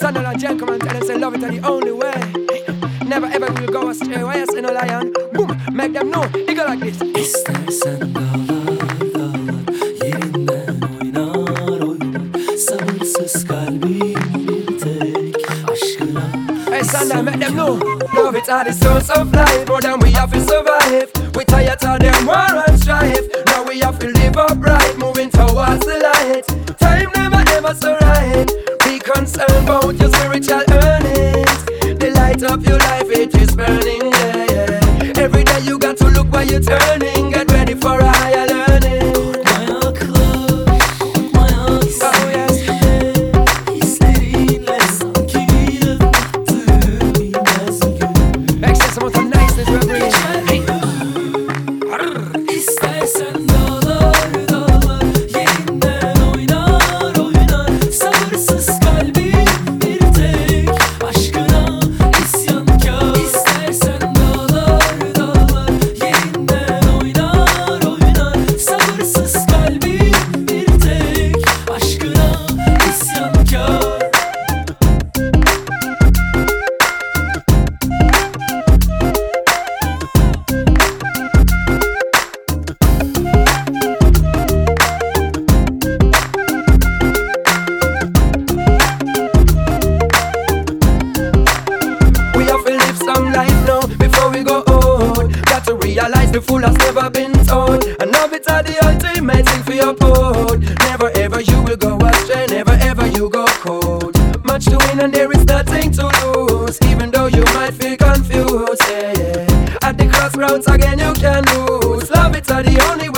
Channel and gentlemen tell them say love it are the only way. Never ever will go astray. Why you say no lion? Boom, make them know. It go like this. İstersen dağlar dağlar yerinden oynar oynar. Sabırsız kalbim bir tek aşkına. Hey Sunday, make them know. Love it are the source of life. More than we have to survive. We tired of them war and strife. Now we have to live upright, moving towards the light. Time never ever so right. Be concerned about your spiritual earnings. The light of your life, it is burning, yeah, yeah. Every day you got to look where you're turning. Get ready for a higher learning. Korkmaya hislerinle sanki yaptığım bilmez gün. Excess amount of niceness we're bringing. İstersen dağlar dağlar yerinden oynar oynar. Sabırsız kalbim bir tek aşkına isyankar. İstersen dağlar dağlar yerinden oynar oynar. Sabırsız kalbim bir tek aşkına isyankar. We have to live some life now before we go old. Got to realize the fool has never been told. And love it are the ultimate thing for your pole. Never ever you will go astray, never ever you go cold. Much to win and there is nothing to lose. Even though you might feel confused, yeah, yeah. At the crossroads again you can lose. Love it are the only